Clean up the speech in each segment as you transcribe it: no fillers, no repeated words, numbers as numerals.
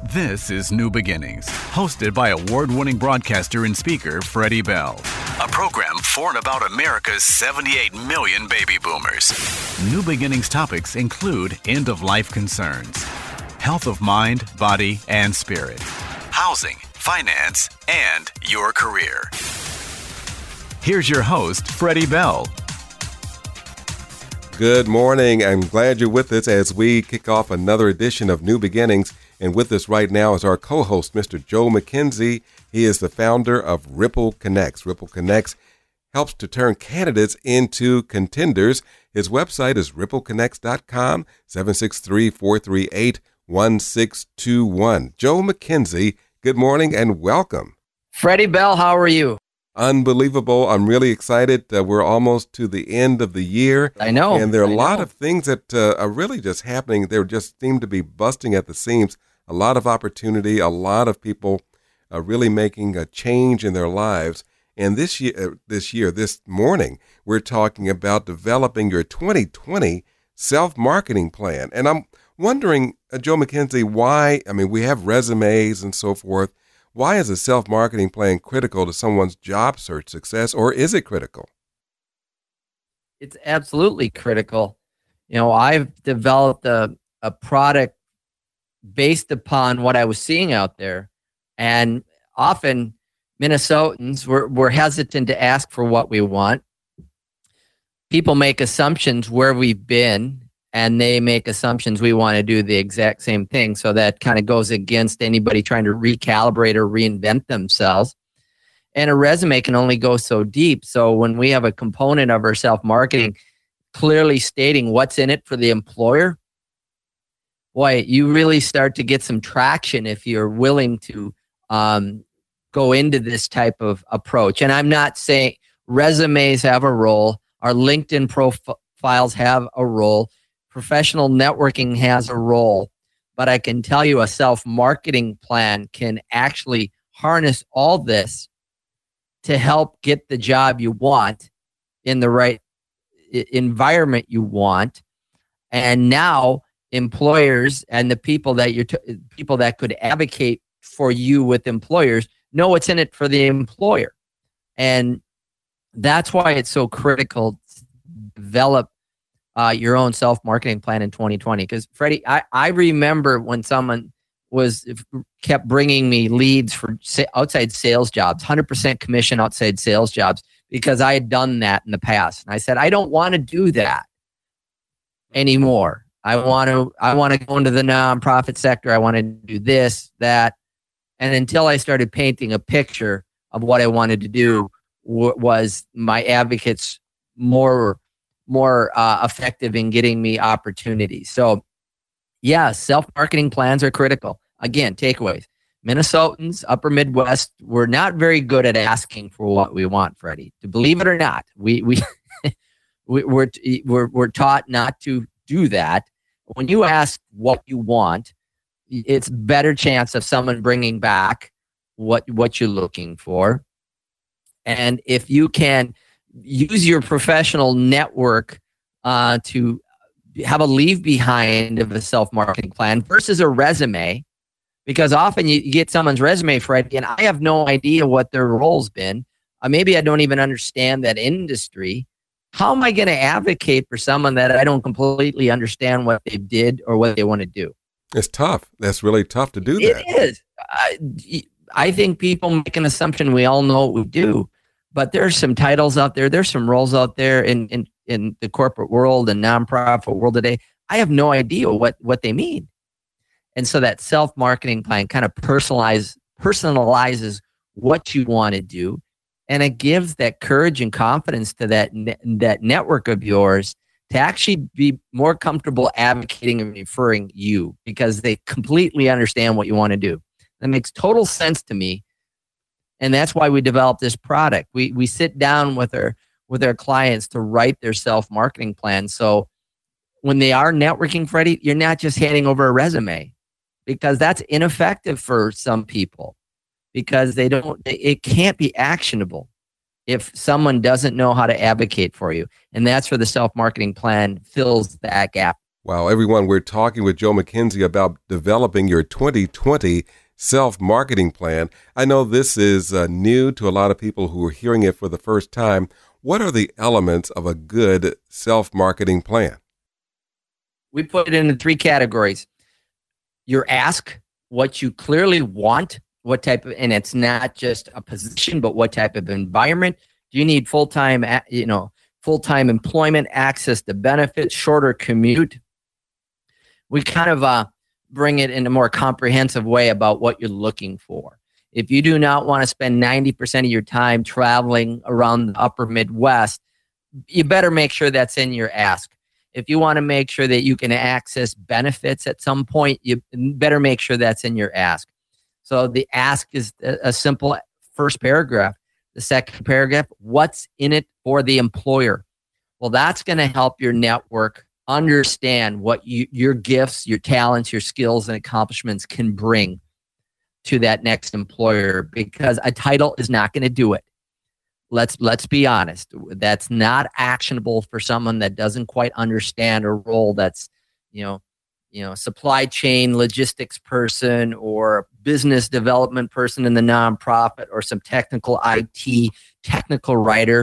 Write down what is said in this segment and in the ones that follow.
This is New Beginnings, hosted by award-winning broadcaster and speaker Freddie Bell. A program for and about America's 78 million baby boomers. New Beginnings topics include end-of-life concerns, health of mind, body, and spirit, housing, finance, and your career. Here's your host, Freddie Bell. Good morning. I'm glad you're with us as we kick off another edition of New Beginnings. And with us right now is our co-host, Mr. Joe McKenzie. He is the founder of Ripple Connects. Ripple Connects helps to turn candidates into contenders. His website is rippleconnects.com, 763-438-1621. Joe McKenzie, good morning and welcome. Freddie Bell, how are you? Unbelievable. I'm really excited. We're almost to the end of the year. I know. And there are a lot of things that are really just happening. They just seem to be busting at the seams. A lot of opportunity, a lot of people really making a change in their lives. And this morning, we're talking about developing your 2020 self-marketing plan. And I'm wondering, Joe McKenzie, why, we have resumes and so forth. Why is a self-marketing plan critical to someone's job search success, or is it critical? It's absolutely critical. I've developed a product based upon what I was seeing out there. And often Minnesotans, we're hesitant to ask for what we want. People make assumptions where we've been, and they make assumptions we want to do the exact same thing. So that kind of goes against anybody trying to recalibrate or reinvent themselves. And a resume can only go so deep. So when we have a component of our self-marketing clearly stating what's in it for the employer, boy, you really start to get some traction if you're willing to go into this type of approach. And I'm not saying resumes have a role. Our LinkedIn profiles have a role. Professional networking has a role. But I can tell you a self-marketing plan can actually harness all this to help get the job you want in the right environment you want. And now employers and the people that people that could advocate for you with employers know what's in it for the employer. And that's why it's so critical to develop your own self-marketing plan in 2020. Because Freddie, I remember when someone kept bringing me leads for outside sales jobs, 100% commission outside sales jobs, because I had done that in the past. And I said, I don't want to do that anymore. I want to go into the nonprofit sector. I want to do this, that. And until I started painting a picture of what I wanted to do, was my advocates more effective in getting me opportunities. So yeah, self-marketing plans are critical. Again, takeaways. Minnesotans, upper Midwest, we're not very good at asking for what we want, Freddie. To believe it or not, we're taught not to do that. When you ask what you want, it's better chance of someone bringing back what you're looking for. And if you can use your professional network to have a leave behind of a self-marketing plan versus a resume, because often you get someone's resume, Freddie, and I have no idea what their role's been. Maybe I don't even understand that industry. How am I going to advocate for someone that I don't completely understand what they did or what they want to do? It's tough. That's really tough to do that. It is. I think people make an assumption we all know what we do, but there's some titles out there. There's some roles out there in the corporate world and nonprofit world today. I have no idea what they mean. And so that self-marketing plan kind of personalizes what you want to do. And it gives that courage and confidence to that network of yours to actually be more comfortable advocating and referring you, because they completely understand what you want to do. That makes total sense to me. And that's why we developed this product. We sit down with our clients to write their self-marketing plan. So when they are networking, Freddie, you're not just handing over a resume, because that's ineffective for some people, because it can't be actionable if someone doesn't know how to advocate for you. And that's where the self-marketing plan fills that gap Wow, everyone, we're talking with Joe McKenzie about developing your 2020 self-marketing plan. I know this is new to a lot of people who are hearing it for the first time. What are the elements of a good self-marketing plan? We put it into 3 categories. Your ask, what you clearly want, what type of, and it's not just a position, but what type of environment. Do you need full-time employment, access to benefits, shorter commute? We kind of bring it in a more comprehensive way about what you're looking for. If you do not want to spend 90% of your time traveling around the upper Midwest, you better make sure that's in your ask. If you want to make sure that you can access benefits at some point, you better make sure that's in your ask. So the ask is a simple first paragraph. The second paragraph, what's in it for the employer? Well, that's going to help your network understand what your gifts, your talents, your skills, and accomplishments can bring to that next employer, because a title is not going to do it. Let's be honest. That's not actionable for someone that doesn't quite understand a role that's, supply chain logistics person or business development person in the nonprofit or some technical IT technical writer.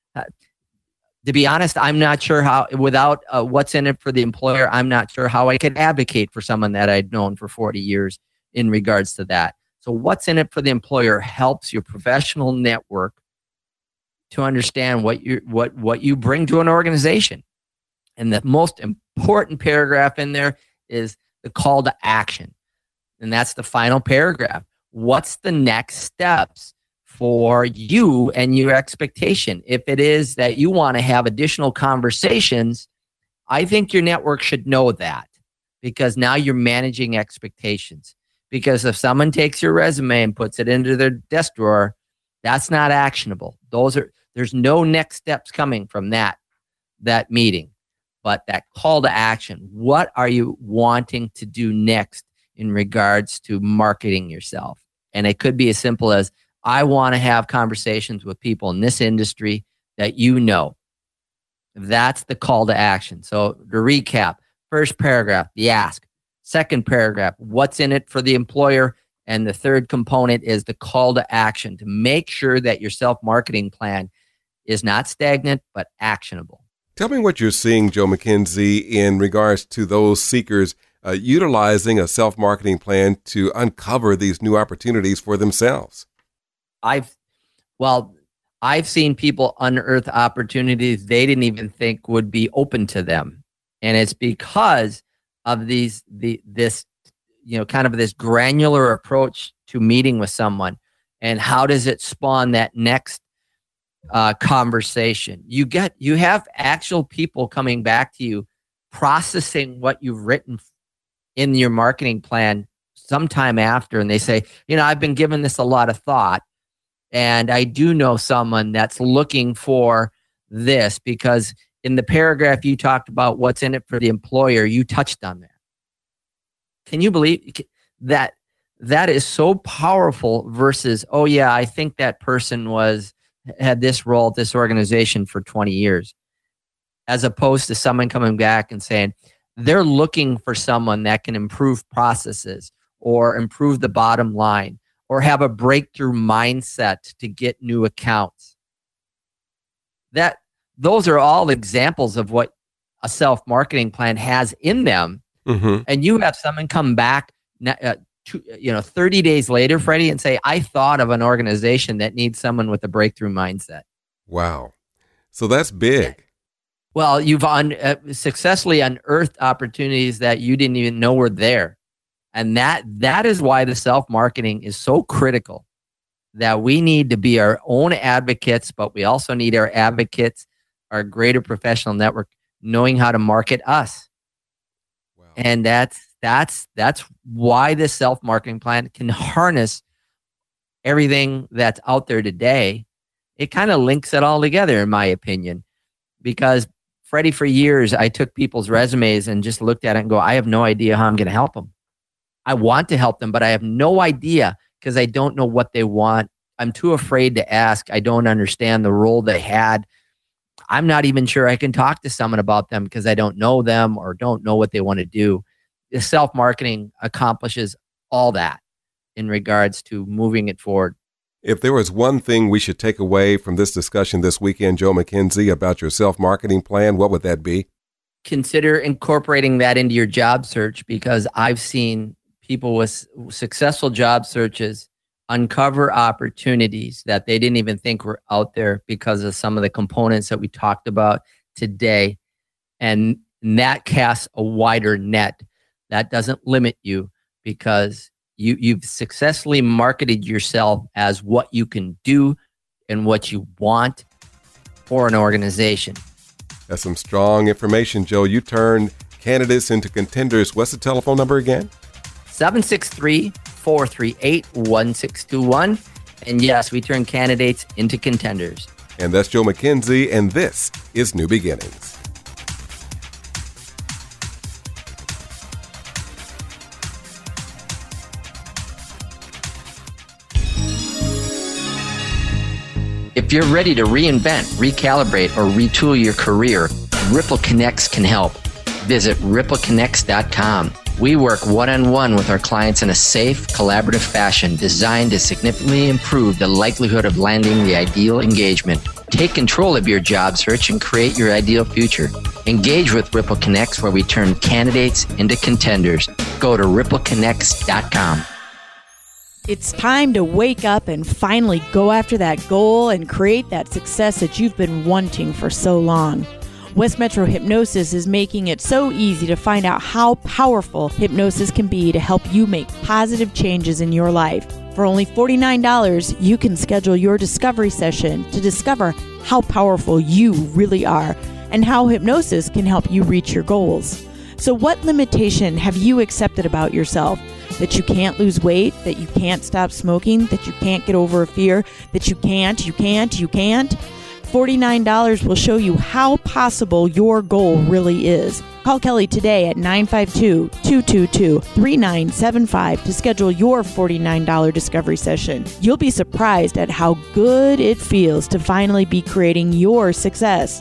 To be honest, I'm not sure how, without what's in it for the employer, I'm not sure how I could advocate for someone that I'd known for 40 years in regards to that. So what's in it for the employer helps your professional network to understand what you bring to an organization. And the most important paragraph in there is the call to action. And that's the final paragraph. What's the next steps for you and your expectation? If it is that you want to have additional conversations, I think your network should know that, because now you're managing expectations. Because if someone takes your resume and puts it into their desk drawer, that's not actionable. There's no next steps coming from that meeting. But that call to action, what are you wanting to do next in regards to marketing yourself? And it could be as simple as, I want to have conversations with people in this industry that you know. That's the call to action. So to recap, first paragraph, the ask. Second paragraph, what's in it for the employer? And the third component is the call to action, to make sure that your self-marketing plan is not stagnant, but actionable. Tell me what you're seeing, Joe McKenzie, in regards to those seekers utilizing a self-marketing plan to uncover these new opportunities for themselves. I've seen people unearth opportunities they didn't even think would be open to them. And it's because of this granular approach to meeting with someone. And how does it spawn that next conversation? You have actual people coming back to you, processing what you've written in your marketing plan sometime after. And they say, I've been giving this a lot of thought. And I do know someone that's looking for this, because in the paragraph you talked about what's in it for the employer, you touched on that. Can you believe that? That is so powerful versus, oh yeah, I think that person had this role at this organization for 20 years, as opposed to someone coming back and saying they're looking for someone that can improve processes or improve the bottom line, or have a breakthrough mindset to get new accounts. Those are all examples of what a self-marketing plan has in them. Mm-hmm. And you have someone come back 30 days later, Freddie, and say, I thought of an organization that needs someone with a breakthrough mindset. Wow. So that's big. Well, you've successfully unearthed opportunities that you didn't even know were there. And that is why the self-marketing is so critical, that we need to be our own advocates, but we also need our advocates, our greater professional network, knowing how to market us. Wow. And that's why this self-marketing plan can harness everything that's out there today. It kind of links it all together, in my opinion, because Freddie, for years, I took people's resumes and just looked at it and go, I have no idea how I'm going to help them. I want to help them, but I have no idea, because I don't know what they want. I'm too afraid to ask. I don't understand the role they had. I'm not even sure I can talk to someone about them because I don't know them or don't know what they want to do. The self-marketing accomplishes all that in regards to moving it forward. If there was one thing we should take away from this discussion this weekend, Joe McKenzie, about your self-marketing plan, what would that be? Consider incorporating that into your job search, because I've seen people with successful job searches uncover opportunities that they didn't even think were out there because of some of the components that we talked about today. And that casts a wider net. That doesn't limit you, because you've successfully marketed yourself as what you can do and what you want for an organization. That's some strong information, Joe. You turn candidates into contenders. What's the telephone number again? 763-438-1621. And yes, we turn candidates into contenders. And that's Joe McKenzie, and this is New Beginnings. If you're ready to reinvent, recalibrate, or retool your career, Ripple Connects can help. Visit rippleconnects.com. We work one-on-one with our clients in a safe, collaborative fashion designed to significantly improve the likelihood of landing the ideal engagement. Take control of your job search and create your ideal future. Engage with Ripple Connects, where we turn candidates into contenders. Go to rippleconnects.com. It's time to wake up and finally go after that goal and create that success that you've been wanting for so long. West Metro Hypnosis is making it so easy to find out how powerful hypnosis can be to help you make positive changes in your life. For only $49, you can schedule your discovery session to discover how powerful you really are and how hypnosis can help you reach your goals. So what limitation have you accepted about yourself? That you can't lose weight, that you can't stop smoking, that you can't get over a fear, that you can't? $49 will show you how possible your goal really is. Call Kelly today at 952-222-3975 to schedule your $49 discovery session. You'll be surprised at how good it feels to finally be creating your success.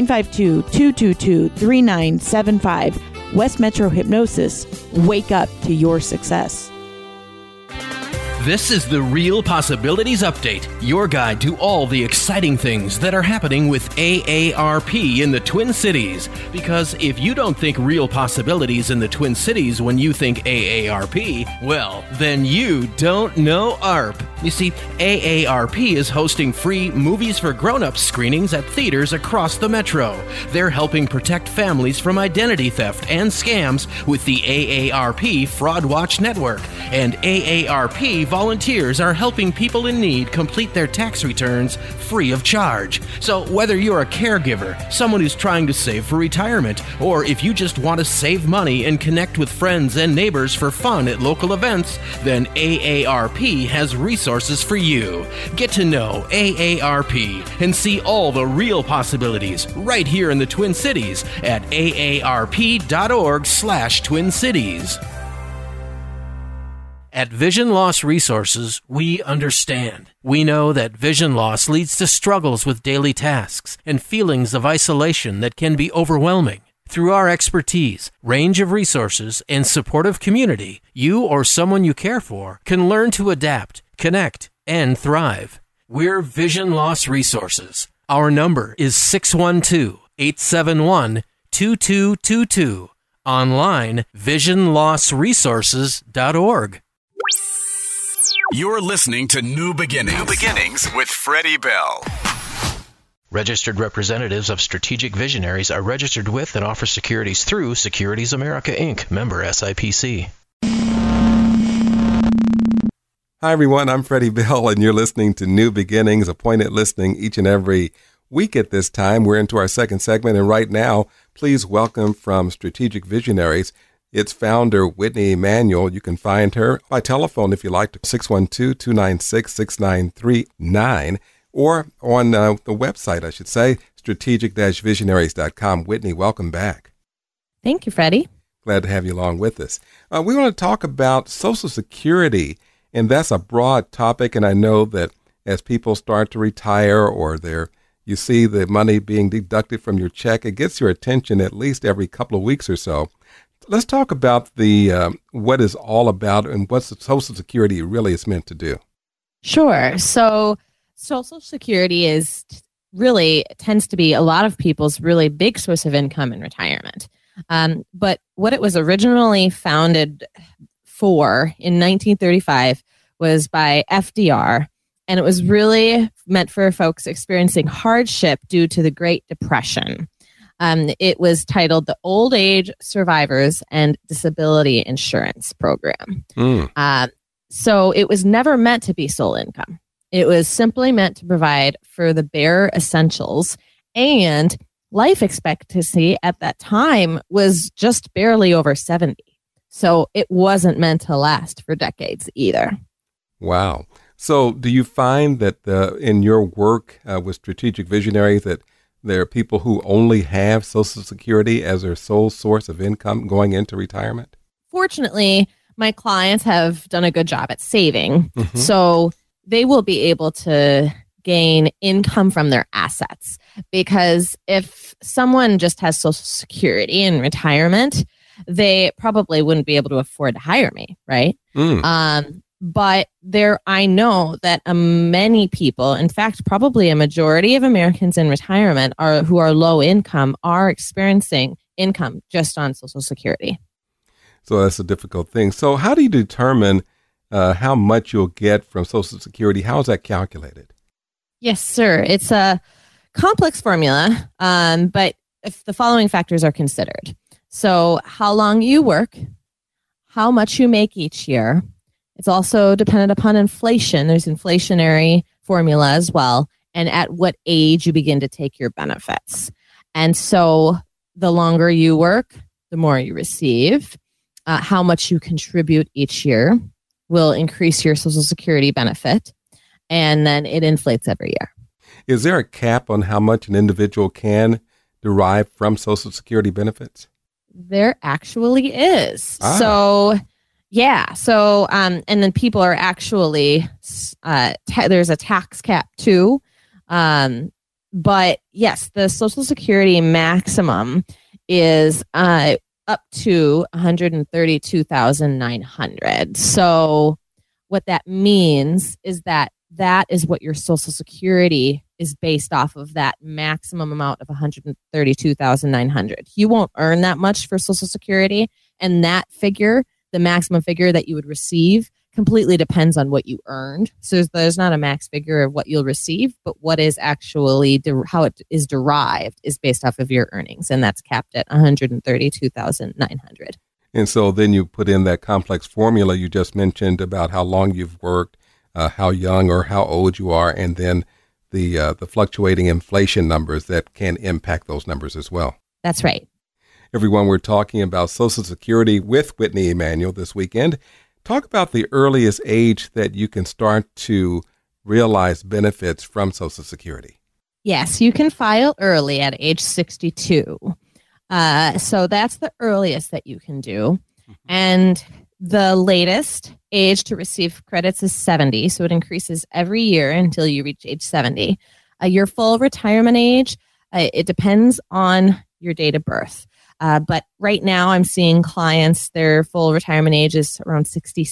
952-222-3975. West Metro Hypnosis. Wake up to your success. This is the Real Possibilities Update, your guide to all the exciting things that are happening with AARP in the Twin Cities. Because if you don't think real possibilities in the Twin Cities when you think AARP, well, then you don't know ARP. You see, AARP is hosting free Movies for Grown-Ups screenings at theaters across the metro. They're helping protect families from identity theft and scams with the AARP Fraud Watch Network. And AARP volunteers are helping people in need complete their tax returns free of charge. So whether you're a caregiver, someone who's trying to save for retirement, or if you just want to save money and connect with friends and neighbors for fun at local events, then AARP has resources for you. Get to know AARP and see all the real possibilities right here in the Twin Cities at aarp.org/Twin Cities. At Vision Loss Resources, we understand. We know that vision loss leads to struggles with daily tasks and feelings of isolation that can be overwhelming. Through our expertise, range of resources, and supportive community, you or someone you care for can learn to adapt, connect, and thrive. We're Vision Loss Resources. Our number is 612-871-2222. Online, visionlossresources.org. You're listening to New Beginnings. New Beginnings with Freddie Bell. Registered representatives of Strategic Visionaries are registered with and offer securities through Securities America, Inc., member SIPC. Hi, everyone. I'm Freddie Bell, and you're listening to New Beginnings, appointed listening each and every week at this time. We're into our second segment, and right now, please welcome from Strategic Visionaries, its founder, Whitney Emanuel. You can find her by telephone if you like to, 612-296-6939, or on the website, I should say, strategic-visionaries.com. Whitney, welcome back. Thank you, Freddie. Glad to have you along with us. We want to talk about Social Security, and that's a broad topic, and I know that as people start to retire or they're You see the money being deducted from your check. It gets your attention at least every couple of weeks or so. Let's talk about the what it's all about and what Social Security really is meant to do. Sure. So Social Security tends to be a lot of people's really big source of income in retirement. But what it was originally founded for in 1935 was by FDR, and it was really meant for folks experiencing hardship due to the Great Depression. It was titled the Old Age Survivors and Disability Insurance Program. So it was never meant to be sole income. It was simply meant to provide for the bare essentials, and life expectancy at that time was just barely over 70. So it wasn't meant to last for decades either. Wow. So do you find that in your work with Strategic Visionaries that there are people who only have Social Security as their sole source of income going into retirement? Fortunately, my clients have done a good job at saving. So they will be able to gain income from their assets, because if someone just has Social Security in retirement, they probably wouldn't be able to afford to hire me, right? But I know that many people, in fact, probably a majority of Americans in retirement who are low income are experiencing income just on Social Security. So that's a difficult thing. So how do you determine how much you'll get from Social Security? How is that calculated? Yes, sir. It's a complex formula, but if the following factors are considered. So how long you work, how much you make each year. It's also dependent upon inflation. There's inflationary formula as well. And at what age you begin to take your benefits. And so the longer you work, the more you receive. How much you contribute each year will increase your Social Security benefit. And then it inflates every year. Is there a cap on how much an individual can derive from Social Security benefits? There actually is. So, yeah. So, and then people are actually, there's a tax cap too. But yes, the Social Security maximum is up to $132,900. So what that means is that is what your Social Security is based off of, that maximum amount of $132,900. You won't earn that much for Social Security, and that figure, the maximum figure that you would receive, completely depends on what you earned. So there's not a max figure of what you'll receive, but what is actually how it is derived is based off of your earnings, and that's capped at $132,900. And so then you put in that complex formula you just mentioned about how long you've worked, how young or how old you are, and then the fluctuating inflation numbers that can impact those numbers as well. That's right. Everyone, we're talking about Social Security with Whitney Emanuel this weekend. Talk about the earliest age that you can start to realize benefits from Social Security. Yes, you can file early at age 62. So that's the earliest that you can do. And the latest age to receive credits is 70. So it increases every year until you reach age 70. Your full retirement age, it depends on your date of birth. But right now I'm seeing clients, their full retirement age is around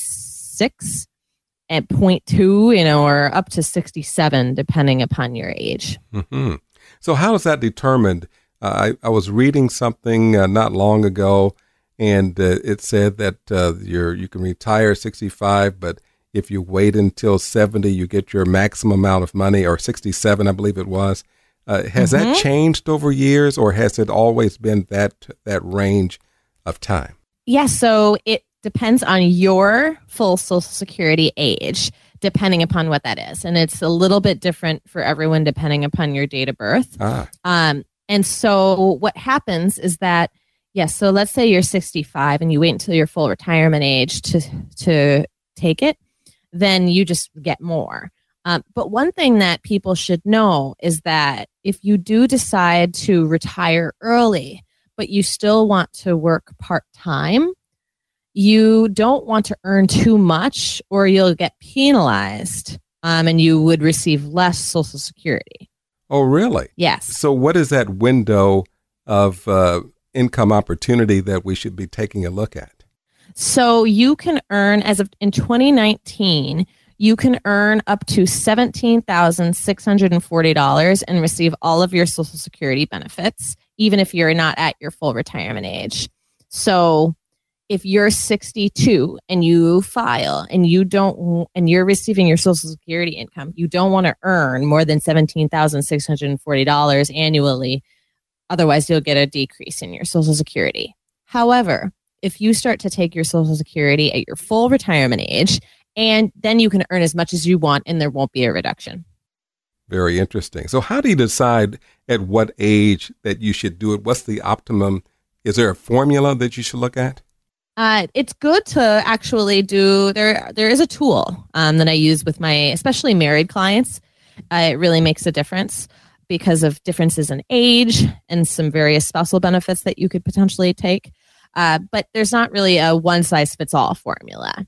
66 at 0.2, or up to 67, depending upon your age. So how is that determined? I was reading something not long ago, and it said that you can retire at 65, but if you wait until 70, you get your maximum amount of money, or 67, I believe it was. Has that changed over years, or has it always been that range of time? Yes, so it depends on your full Social Security age, depending upon what that is. And it's a little bit different for everyone depending upon your date of birth. And so what happens is that, yes, so let's say you're 65 and you wait until your full retirement age to take it, then you just get more. But one thing that people should know is that if you do decide to retire early, but you still want to work part-time, you don't want to earn too much or you'll get penalized and you would receive less Social Security. Oh, really? Yes. So what is that window of income opportunity that we should be taking a look at? So you can earn, as of in 2019, you can earn up to $17,640 and receive all of your Social Security benefits, even if you're not at your full retirement age. So if you're 62 and you file and you're receiving your Social Security income, you don't want to earn more than $17,640 annually. Otherwise, you'll get a decrease in your Social Security. However, if you start to take your Social Security at your full retirement age, and then you can earn as much as you want and there won't be a reduction. Very interesting. So how do you decide at what age that you should do it? What's the optimum? Is there a formula that you should look at? It's good to actually do, there is a tool that I use with my, especially married clients. It really makes a difference because of differences in age and some various spousal benefits that you could potentially take. But there's not really a one-size-fits-all formula.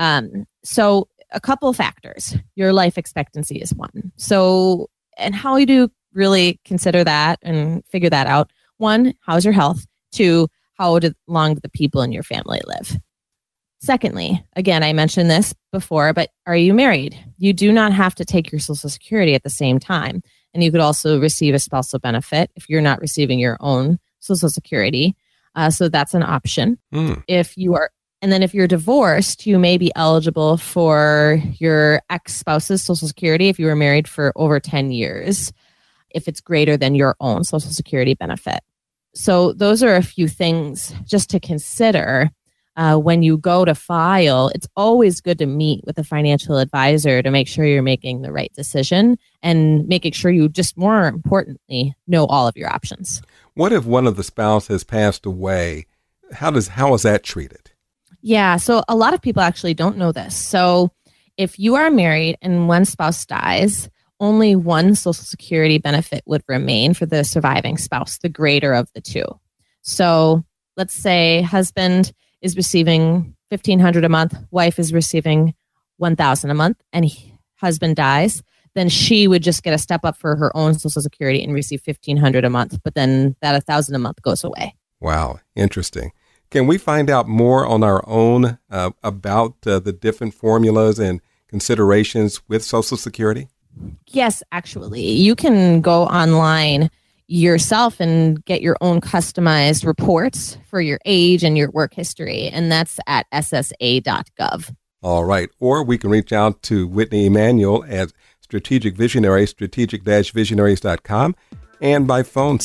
So a couple of factors. Your life expectancy is one. So, and how you do really consider that and figure that out. One, how's your health? Two, how long do the people in your family live? Secondly, again, I mentioned this before, but are you married? You do not have to take your Social Security at the same time. And you could also receive a spousal benefit if you're not receiving your own Social Security. So that's an option. If you are, and then if you're divorced, you may be eligible for your ex-spouse's Social Security if you were married for over 10 years, if it's greater than your own Social Security benefit. So those are a few things just to consider when you go to file. It's always good to meet with a financial advisor to make sure you're making the right decision and making sure you just, more importantly, know all of your options. What if one of the spouse has passed away? How is that treated? Yeah, so a lot of people actually don't know this. So if you are married and one spouse dies, only one Social Security benefit would remain for the surviving spouse, the greater of the two. So let's say husband is receiving $1,500 a month, wife is receiving $1,000 a month, and husband dies, then she would just get a step up for her own Social Security and receive $1,500 a month. But then that $1,000 a month goes away. Wow, interesting. Can we find out more on our own about the different formulas and considerations with Social Security? Yes, actually. You can go online yourself and get your own customized reports for your age and your work history, and that's at ssa.gov. All right. Or we can reach out to Whitney Emanuel at Strategic Visionary, strategic-visionaries.com, and by phone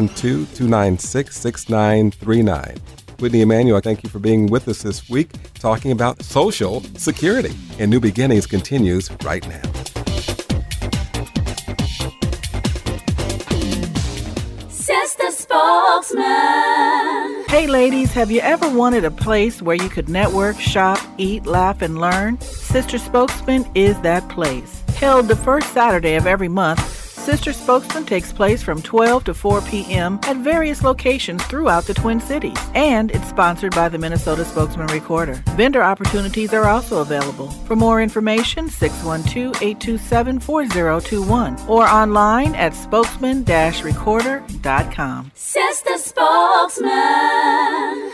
612-296-6939. Whitney Emanuel, thank you for being with us this week, talking about Social Security. And New Beginnings continues right now. Sister Spokesman. Hey ladies, have you ever wanted a place where you could network, shop, eat, laugh, and learn? Sister Spokesman is that place. Held the first Saturday of every month, Sister Spokesman takes place from 12 to 4 p.m. at various locations throughout the Twin Cities, and it's sponsored by the Minnesota Spokesman Recorder. Vendor opportunities are also available. For more information, 612-827-4021 or online at spokesman-recorder.com. Sister Spokesman.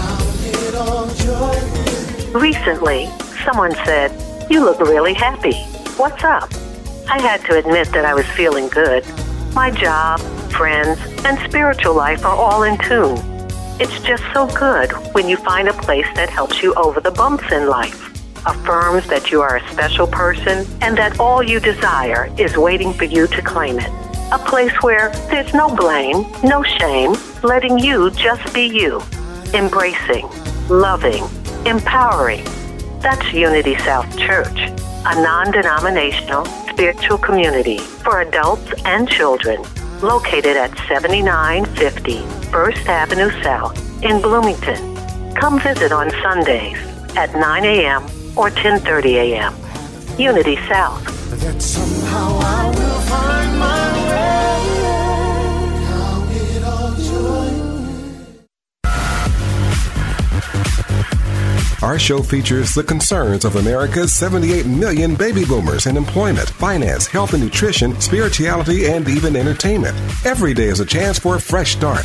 Recently, someone said, "You look really happy. What's up?" I had to admit that I was feeling good. My job, friends, and spiritual life are all in tune. It's just so good when you find a place that helps you over the bumps in life, affirms that you are a special person, and that all you desire is waiting for you to claim it. A place where there's no blame, no shame, letting you just be you. Embracing, loving, empowering. That's Unity South Church, a non-denominational spiritual community for adults and children, located at 7950 First Avenue South in Bloomington. Come visit on Sundays at 9 a.m. or 10:30 a.m. Unity South. That somehow I will find my way. Count it all joy. Our show features the concerns of America's 78 million baby boomers in employment, finance, health and nutrition, spirituality, and even entertainment. Every day is a chance for a fresh start.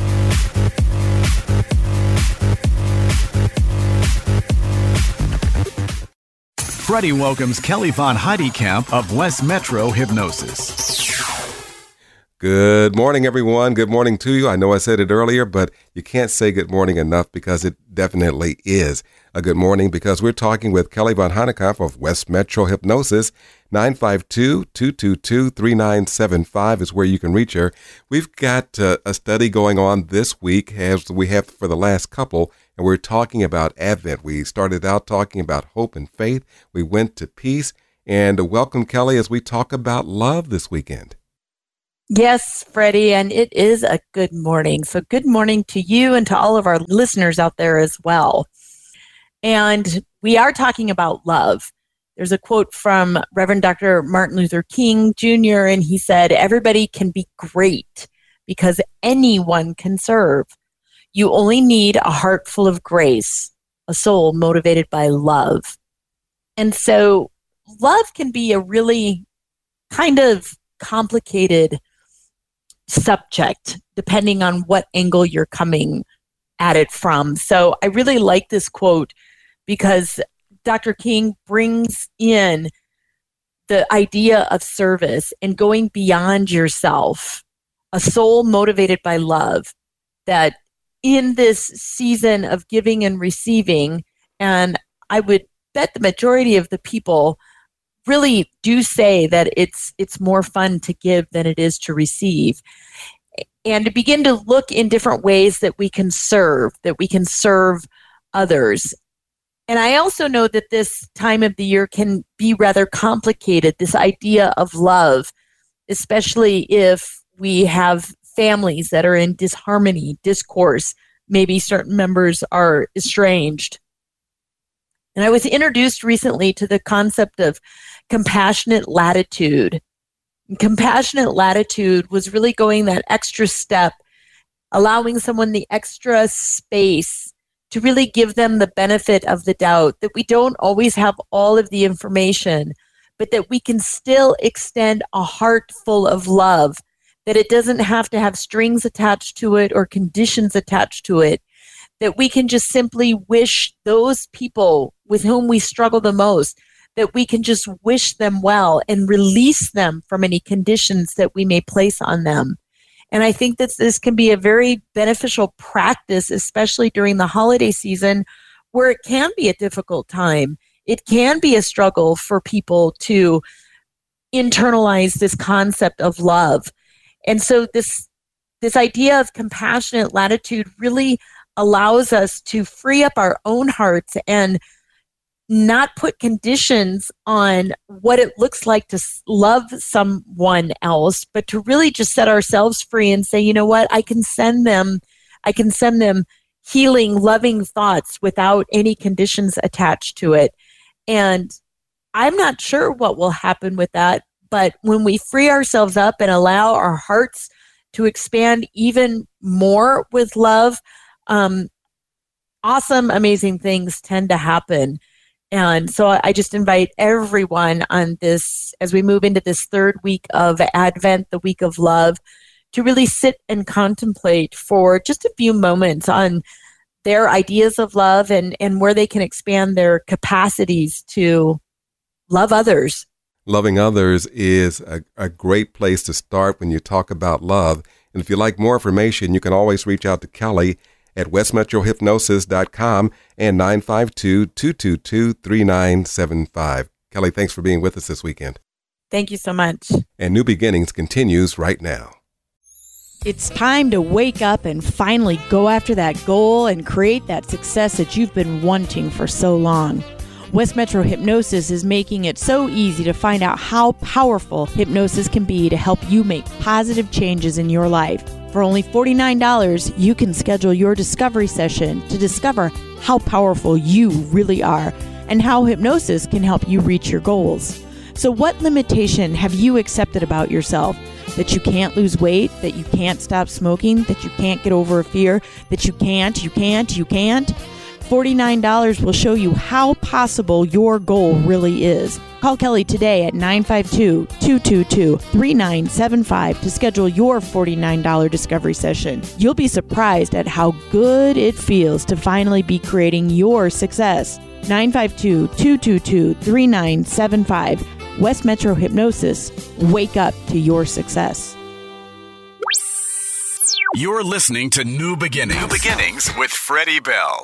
Freddie welcomes Kelly Von Heidekamp of West Metro Hypnosis. Good morning, everyone. Good morning to you. I know I said it earlier, but you can't say good morning enough because it definitely is a good morning, because we're talking with Kelly Von Heidekamp of West Metro Hypnosis. 952-222-3975 is where you can reach her. We've got a study going on this week, as we have for the last couple, and we're talking about Advent. We started out talking about hope and faith. We went to peace, and welcome, Kelly, as we talk about love this weekend. Yes, Freddie, and it is a good morning. So good morning to you and to all of our listeners out there as well. And we are talking about love. There's a quote from Reverend Dr. Martin Luther King Jr., and he said, "Everybody can be great because anyone can serve. You only need a heart full of grace, a soul motivated by love." And so love can be a really kind of complicated subject depending on what angle you're coming at it from. So I really like this quote because Dr. King brings in the idea of service and going beyond yourself, a soul motivated by love, that in this season of giving and receiving, and I would bet the majority of the people really do say that it's more fun to give than it is to receive, and to begin to look in different ways that we can serve others. And I also know that this time of the year can be rather complicated, this idea of love, especially if we have families that are in disharmony, discourse, maybe certain members are estranged. And I was introduced recently to the concept of compassionate latitude. And compassionate latitude was really going that extra step, allowing someone the extra space to really give them the benefit of the doubt, that we don't always have all of the information, but that we can still extend a heart full of love, that it doesn't have to have strings attached to it or conditions attached to it, that we can just simply wish those people with whom we struggle the most, that we can just wish them well and release them from any conditions that we may place on them. And I think that this can be a very beneficial practice, especially during the holiday season, where it can be a difficult time. It can be a struggle for people to internalize this concept of love. And so this idea of compassionate latitude really allows us to free up our own hearts and not put conditions on what it looks like to love someone else, but to really just set ourselves free and say, you know what, I can send them healing, loving thoughts without any conditions attached to it. And I'm not sure what will happen with that, but when we free ourselves up and allow our hearts to expand even more with love, awesome, amazing things tend to happen. And so I just invite everyone on this, as we move into this third week of Advent, the week of love, to really sit and contemplate for just a few moments on their ideas of love and where they can expand their capacities to love others. Loving others is a great place to start when you talk about love. And if you'd like more information, you can always reach out to Kelly at westmetrohypnosis.com and 952-222-3975. Kelly, thanks for being with us this weekend. Thank you so much. And New Beginnings continues right now. It's time to wake up and finally go after that goal and create that success that you've been wanting for so long. West Metro Hypnosis is making it so easy to find out how powerful hypnosis can be to help you make positive changes in your life. For only $49, you can schedule your discovery session to discover how powerful you really are and how hypnosis can help you reach your goals. So what limitation have you accepted about yourself? That you can't lose weight, that you can't stop smoking, that you can't get over a fear, that you can't? $49 will show you how possible your goal really is. Call Kelly today at 952-222-3975 to schedule your $49 discovery session. You'll be surprised at how good it feels to finally be creating your success. 952-222-3975. West Metro Hypnosis. Wake up to your success. You're listening to New Beginnings. New Beginnings with Freddie Bell.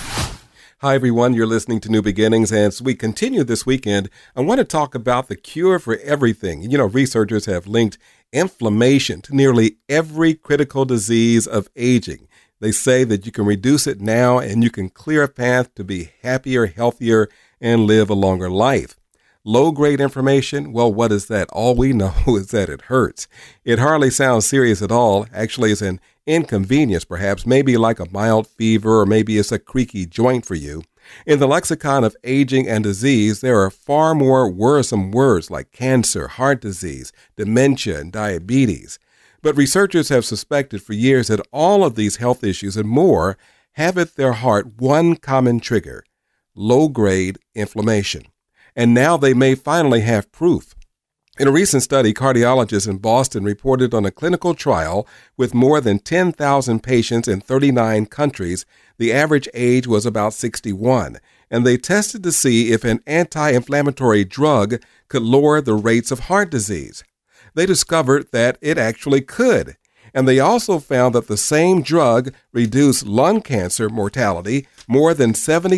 Hi, everyone. You're listening to New Beginnings. And as we continue this weekend, I want to talk about the cure for everything. You know, researchers have linked inflammation to nearly every critical disease of aging. They say that you can reduce it now and you can clear a path to be happier, healthier, and live a longer life. Low-grade inflammation, well, what is that? All we know is that it hurts. It hardly sounds serious at all. Actually, it's an inconvenience, perhaps, maybe like a mild fever, or maybe it's a creaky joint for you. In the lexicon of aging and disease, there are far more worrisome words like cancer, heart disease, dementia, and diabetes. But researchers have suspected for years that all of these health issues and more have at their heart one common trigger: low-grade inflammation. And now they may finally have proof. In a recent study, cardiologists in Boston reported on a clinical trial with more than 10,000 patients in 39 countries. The average age was about 61, and they tested to see if an anti-inflammatory drug could lower the rates of heart disease. They discovered that it actually could, and they also found that the same drug reduced lung cancer mortality more than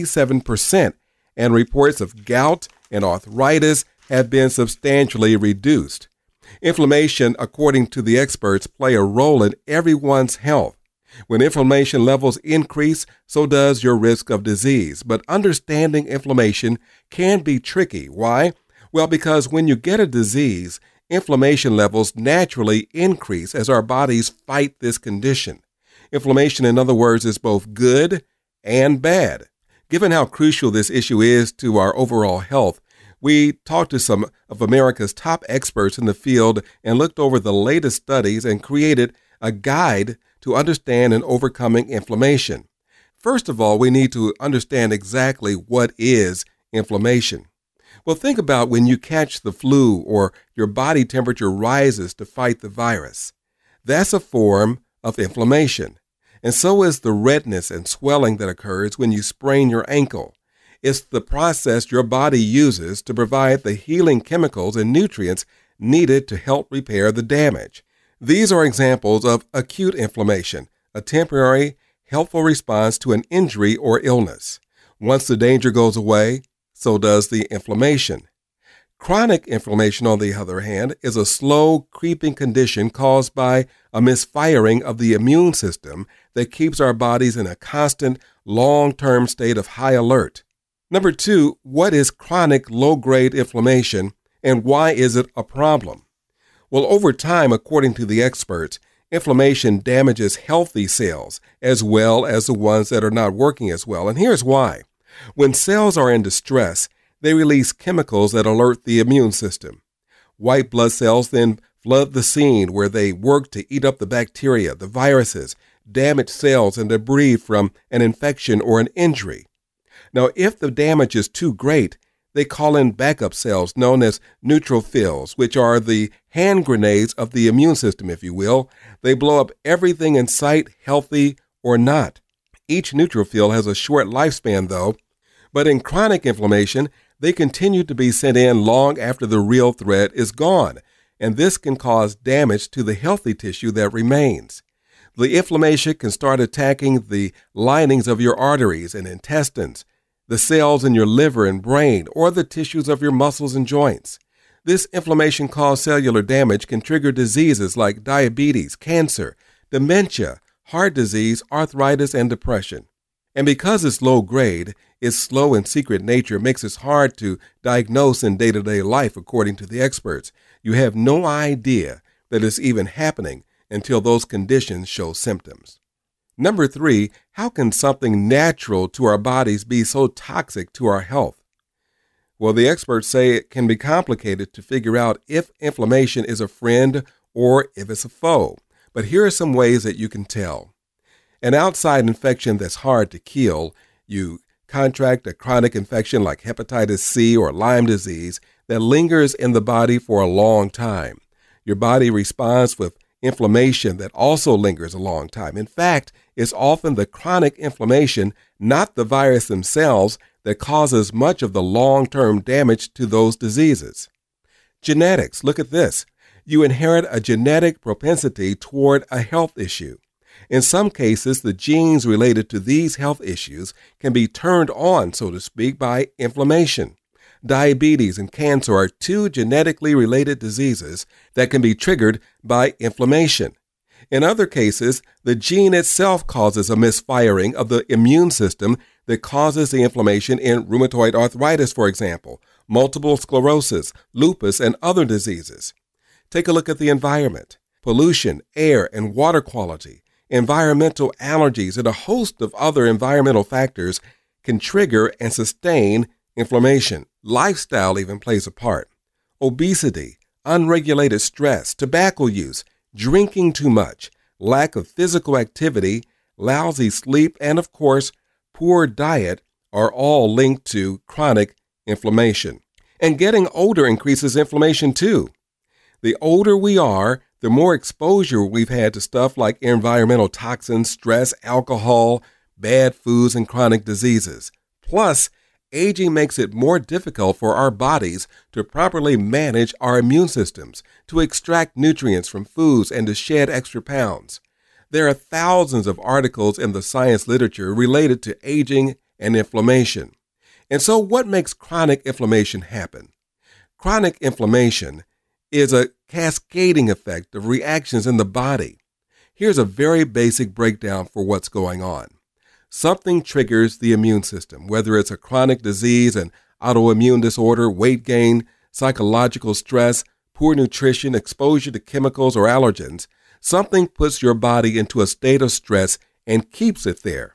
77%, and reports of gout and arthritis have been substantially reduced. Inflammation, according to the experts, play a role in everyone's health. When inflammation levels increase, so does your risk of disease. But understanding inflammation can be tricky. Why? Well, because when you get a disease, inflammation levels naturally increase as our bodies fight this condition. Inflammation, in other words, is both good and bad. Given how crucial this issue is to our overall health, we talked to some of America's top experts in the field and looked over the latest studies and created a guide to understand and overcoming inflammation. First of all, we need to understand exactly what is inflammation. Well, think about when you catch the flu or your body temperature rises to fight the virus. That's a form of inflammation. And so is the redness and swelling that occurs when you sprain your ankle. It's the process your body uses to provide the healing chemicals and nutrients needed to help repair the damage. These are examples of acute inflammation, a temporary, helpful response to an injury or illness. Once the danger goes away, so does the inflammation. Chronic inflammation, on the other hand, is a slow, creeping condition caused by a misfiring of the immune system that keeps our bodies in a constant, long-term state of high alert. Number 2, what is chronic low-grade inflammation and why is it a problem? Well, over time, according to the experts, inflammation damages healthy cells as well as the ones that are not working as well. And here's why. When cells are in distress, they release chemicals that alert the immune system. White blood cells then flood the scene where they work to eat up the bacteria, the viruses, damaged cells, and debris from an infection or an injury. Now, if the damage is too great, they call in backup cells known as neutrophils, which are the hand grenades of the immune system, if you will. They blow up everything in sight, healthy or not. Each neutrophil has a short lifespan, though, but in chronic inflammation, they continue to be sent in long after the real threat is gone, and this can cause damage to the healthy tissue that remains. The inflammation can start attacking the linings of your arteries and intestines, the cells in your liver and brain, or the tissues of your muscles and joints. This inflammation-caused cellular damage can trigger diseases like diabetes, cancer, dementia, heart disease, arthritis, and depression. And because it's low grade, its slow and secret nature makes it hard to diagnose in day-to-day life, according to the experts. You have no idea that it's even happening until those conditions show symptoms. Number 3, how can something natural to our bodies be so toxic to our health? Well, the experts say it can be complicated to figure out if inflammation is a friend or if it's a foe. But here are some ways that you can tell. An outside infection that's hard to kill you contract a chronic infection like hepatitis C or Lyme disease that lingers in the body for a long time. Your body responds with inflammation that also lingers a long time. In fact, it's often the chronic inflammation, not the virus themselves, that causes much of the long-term damage to those diseases. Genetics, look at this. You inherit a genetic propensity toward a health issue. In some cases, the genes related to these health issues can be turned on, so to speak, by inflammation. Diabetes and cancer are two genetically related diseases that can be triggered by inflammation. In other cases, the gene itself causes a misfiring of the immune system that causes the inflammation in rheumatoid arthritis, for example, multiple sclerosis, lupus, and other diseases. Take a look at the environment. Pollution, air and water quality, environmental allergies, and a host of other environmental factors can trigger and sustain inflammation. Lifestyle even plays a part. Obesity, unregulated stress, tobacco use, drinking too much, lack of physical activity, lousy sleep, and of course, poor diet are all linked to chronic inflammation. And getting older increases inflammation too. The older we are, the more exposure we've had to stuff like environmental toxins, stress, alcohol, bad foods, and chronic diseases. Plus, aging makes it more difficult for our bodies to properly manage our immune systems, to extract nutrients from foods, and to shed extra pounds. There are thousands of articles in the science literature related to aging and inflammation. And so what makes chronic inflammation happen? Chronic inflammation is a cascading effect of reactions in the body. Here's a very basic breakdown for what's going on. Something triggers the immune system, whether it's a chronic disease, an autoimmune disorder, weight gain, psychological stress, poor nutrition, exposure to chemicals or allergens. Something puts your body into a state of stress and keeps it there.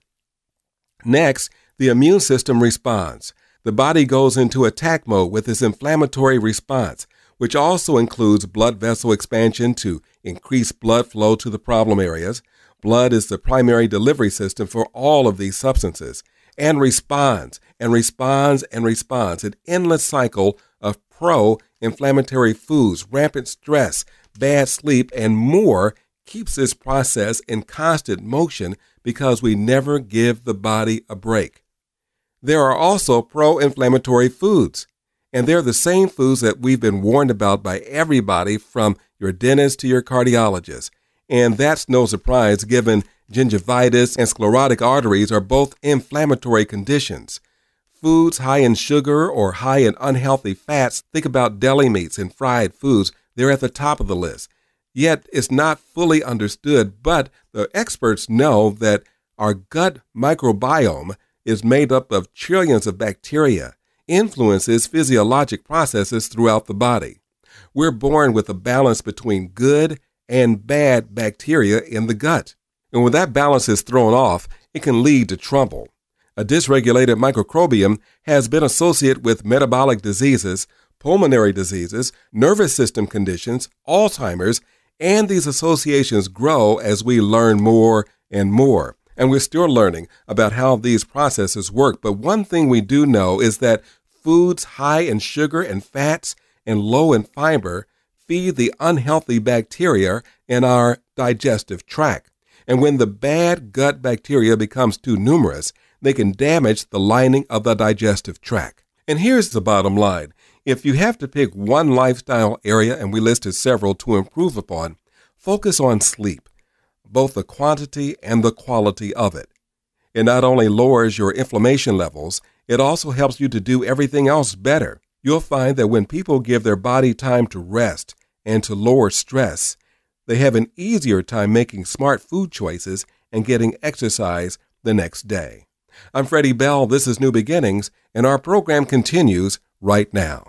Next, the immune system responds. The body goes into attack mode with its inflammatory response, which also includes blood vessel expansion to increase blood flow to the problem areas. Blood is the primary delivery system for all of these substances, and responds, and responds, and responds. An endless cycle of pro-inflammatory foods, rampant stress, bad sleep, and more keeps this process in constant motion because we never give the body a break. There are also pro-inflammatory foods, and they're the same foods that we've been warned about by everybody from your dentist to your cardiologist. And that's no surprise given gingivitis and sclerotic arteries are both inflammatory conditions. Foods high in sugar or high in unhealthy fats, think about deli meats and fried foods, they're at the top of the list. Yet it's not fully understood, but the experts know that our gut microbiome is made up of trillions of bacteria, influences physiologic processes throughout the body. We're born with a balance between good and bad bacteria in the gut. And when that balance is thrown off, it can lead to trouble. A dysregulated microbiome has been associated with metabolic diseases, pulmonary diseases, nervous system conditions, Alzheimer's, and these associations grow as we learn more and more. And we're still learning about how these processes work. But one thing we do know is that foods high in sugar and fats and low in fiber feed the unhealthy bacteria in our digestive tract. And when the bad gut bacteria becomes too numerous, they can damage the lining of the digestive tract. And here's the bottom line. If you have to pick one lifestyle area, and we listed several to improve upon, focus on sleep, both the quantity and the quality of it. It not only lowers your inflammation levels, it also helps you to do everything else better. You'll find that when people give their body time to rest and to lower stress, they have an easier time making smart food choices and getting exercise the next day. I'm Freddie Bell. This is New Beginnings, and our program continues right now.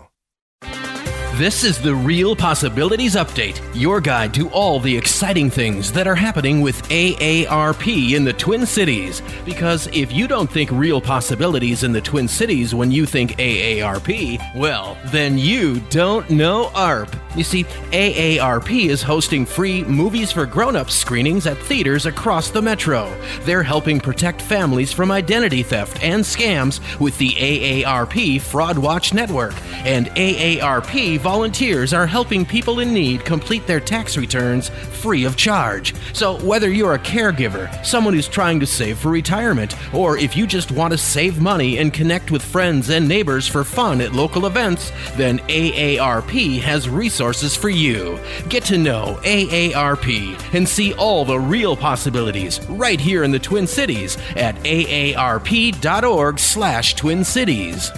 This is the Real Possibilities Update, your guide to all the exciting things that are happening with AARP in the Twin Cities. Because if you don't think real possibilities in the Twin Cities when you think AARP, well, then you don't know ARP. You see, AARP is hosting free Movies for Grown-Ups screenings at theaters across the metro. They're helping protect families from identity theft and scams with the AARP Fraud Watch Network. And AARP volunteers are helping people in need complete their tax returns free of charge. So whether you're a caregiver, someone who's trying to save for retirement, or if you just want to save money and connect with friends and neighbors for fun at local events, then AARP has resources for you. Get to know AARP and see all the real possibilities right here in the Twin Cities at aarp.org/Twin Cities.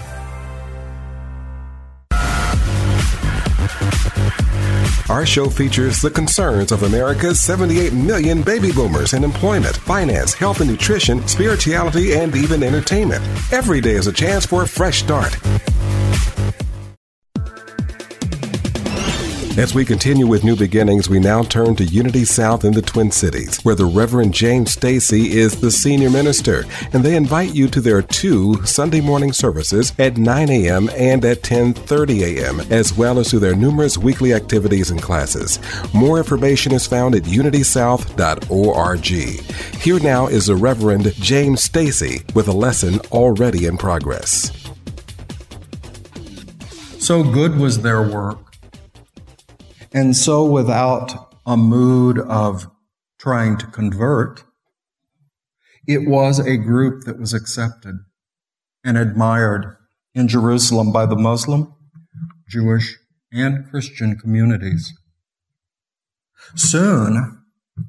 Our show features the concerns of America's 78 million baby boomers in employment, finance, health and nutrition, spirituality, and even entertainment. Every day is a chance for a fresh start. As we continue with New Beginnings, we now turn to Unity South in the Twin Cities, where the Reverend James Stacy is the senior minister, and they invite you to their 2 Sunday morning services at 9 a.m. and at 10:30 a.m., as well as to their numerous weekly activities and classes. More information is found at unitysouth.org. Here now is the Reverend James Stacy with a lesson already in progress. So good was their work. And so without a mood of trying to convert, it was a group that was accepted and admired in Jerusalem by the Muslim, Jewish, and Christian communities. Soon,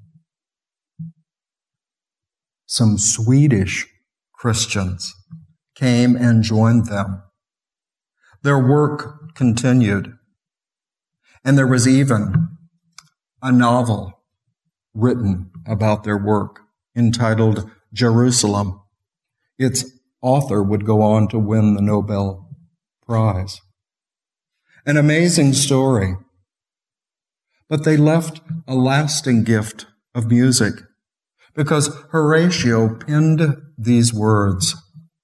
some Swedish Christians came and joined them. Their work continued. And there was even a novel written about their work entitled Jerusalem. Its author would go on to win the Nobel Prize. An amazing story. But they left a lasting gift of music because Horatio penned these words.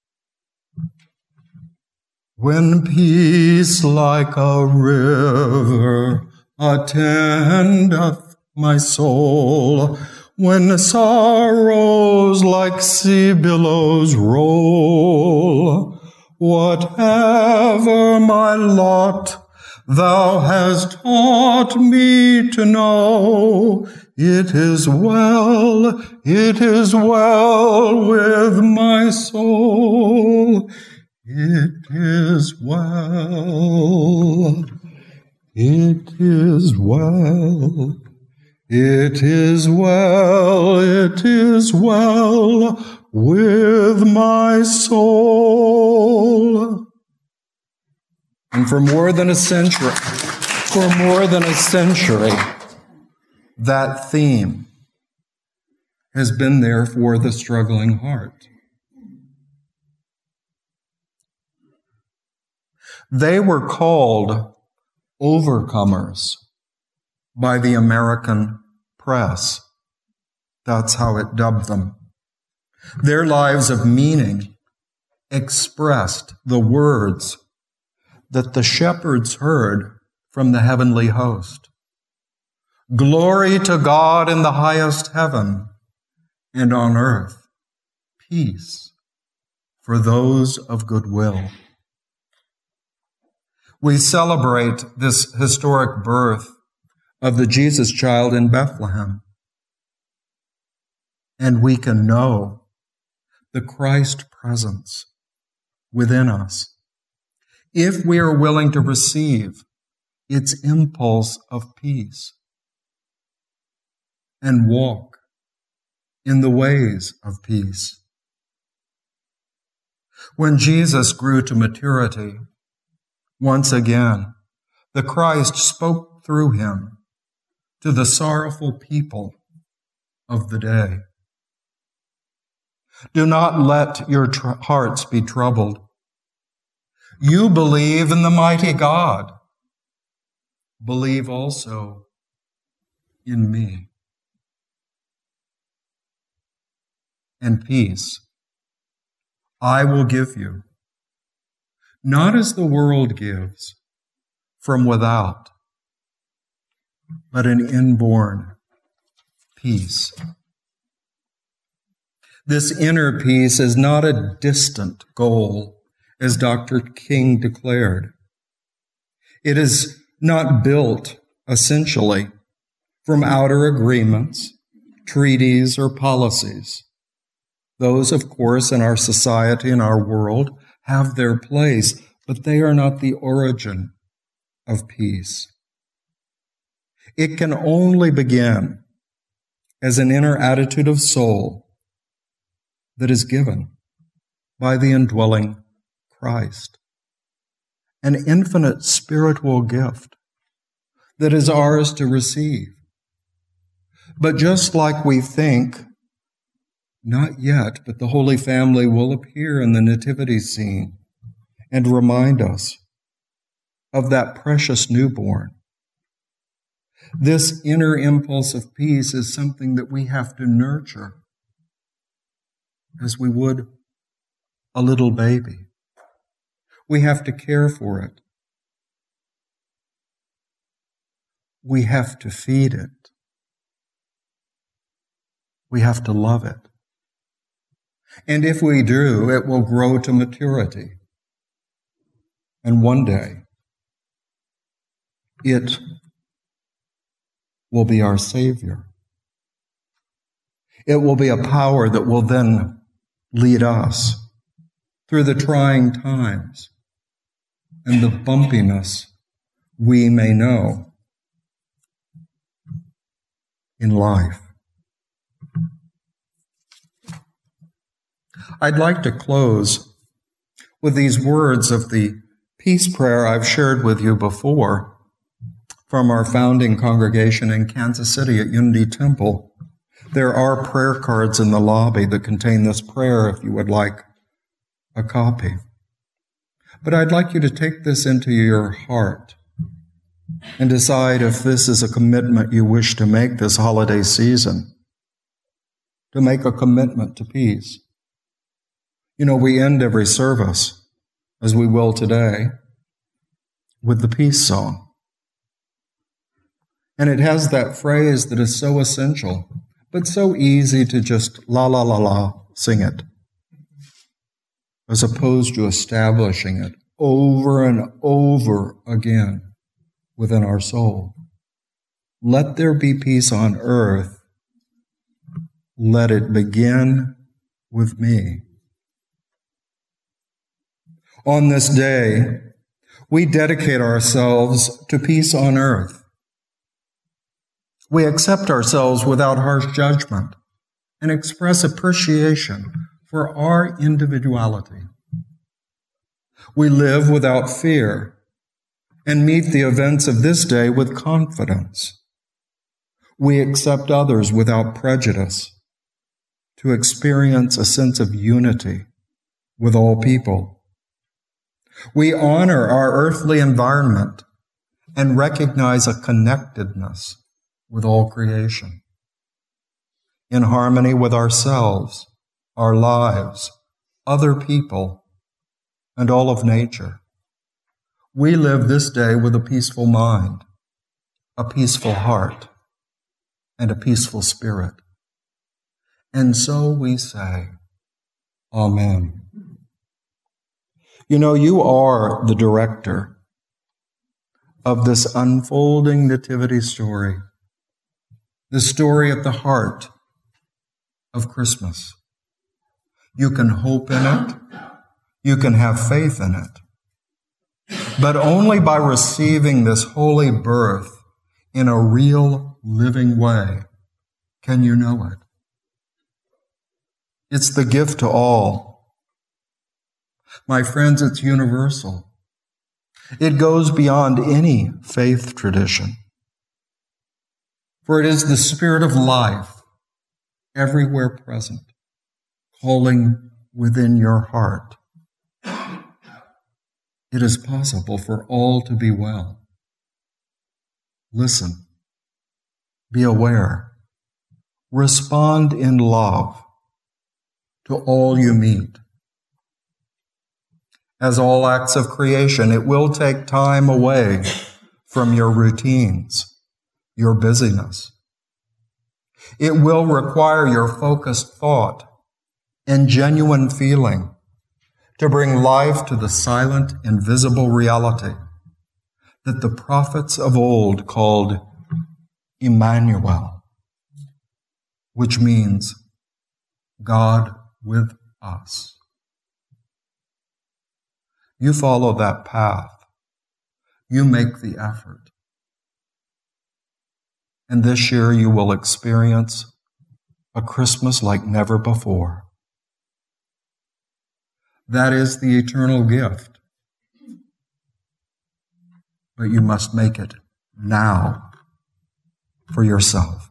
When peace like a river attendeth my soul, when sorrows like sea billows roll, whatever my lot, thou hast taught me to know, it is well with my soul. It is well, it is well, it is well, it is well with my soul. And for more than a century, that theme has been there for the struggling heart. They were called overcomers by the American press. That's how it dubbed them. Their lives of meaning expressed the words that the shepherds heard from the heavenly host. Glory to God in the highest heaven, and on earth, peace for those of good will. We celebrate this historic birth of the Jesus child in Bethlehem. And we can know the Christ presence within us if we are willing to receive its impulse of peace and walk in the ways of peace. When Jesus grew to maturity, once again, the Christ spoke through him to the sorrowful people of the day. Do not let your hearts be troubled. You believe in the mighty God. Believe also in me. And peace I will give you, not as the world gives, from without, but an inborn peace. This inner peace is not a distant goal, as Dr. King declared. It is not built, essentially, from outer agreements, treaties, or policies. Those, of course, in our society and our world have their place, but they are not the origin of peace. It can only begin as an inner attitude of soul that is given by the indwelling Christ, an infinite spiritual gift that is ours to receive. But just like we think, not yet, but the Holy Family will appear in the nativity scene and remind us of that precious newborn. This inner impulse of peace is something that we have to nurture as we would a little baby. We have to care for it. We have to feed it. We have to love it. And if we do, it will grow to maturity. And one day, it will be our Savior. It will be a power that will then lead us through the trying times and the bumpiness we may know in life. I'd like to close with these words of the peace prayer I've shared with you before from our founding congregation in Kansas City at Unity Temple. There are prayer cards in the lobby that contain this prayer if you would like a copy. But I'd like you to take this into your heart and decide if this is a commitment you wish to make this holiday season, to make a commitment to peace. You know, we end every service, as we will today, with the peace song. And it has that phrase that is so essential, but so easy to just la la la la sing it, as opposed to establishing it over and over again within our soul. Let there be peace on earth. Let it begin with me. On this day, we dedicate ourselves to peace on earth. We accept ourselves without harsh judgment and express appreciation for our individuality. We live without fear and meet the events of this day with confidence. We accept others without prejudice to experience a sense of unity with all people. We honor our earthly environment and recognize a connectedness with all creation, in harmony with ourselves, our lives, other people, and all of nature. We live this day with a peaceful mind, a peaceful heart, and a peaceful spirit. And so we say, Amen. You know, you are the director of this unfolding nativity story, the story at the heart of Christmas. You can hope in it. You can have faith in it. But only by receiving this holy birth in a real, living way can you know it. It's the gift to all. My friends, it's universal. It goes beyond any faith tradition. For it is the Spirit of life, everywhere present, calling within your heart. It is possible for all to be well. Listen, be aware, respond in love to all you meet. As all acts of creation, it will take time away from your routines, your busyness. It will require your focused thought and genuine feeling to bring life to the silent, invisible reality that the prophets of old called Emmanuel, which means God with us. You follow that path. You make the effort. And this year you will experience a Christmas like never before. That is the eternal gift. But you must make it now for yourself.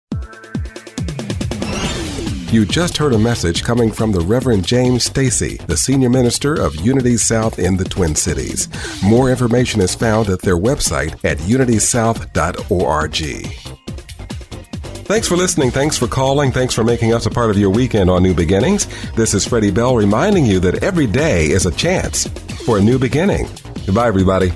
You just heard a message coming from the Reverend James Stacy, the Senior Minister of Unity South in the Twin Cities. More information is found at their website at unitysouth.org. Thanks for listening. Thanks for calling. Thanks for making us a part of your weekend on New Beginnings. This is Freddie Bell reminding you that every day is a chance for a new beginning. Goodbye, everybody.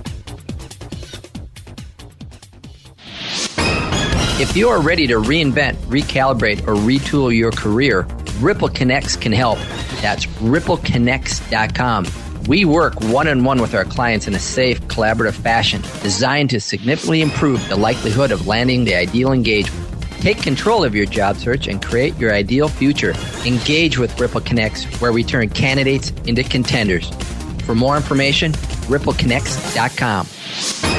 If you are ready to reinvent, recalibrate, or retool your career, Ripple Connects can help. That's rippleconnects.com. We work one-on-one with our clients in a safe, collaborative fashion designed to significantly improve the likelihood of landing the ideal engagement. Take control of your job search and create your ideal future. Engage with Ripple Connects, where we turn candidates into contenders. For more information, rippleconnects.com.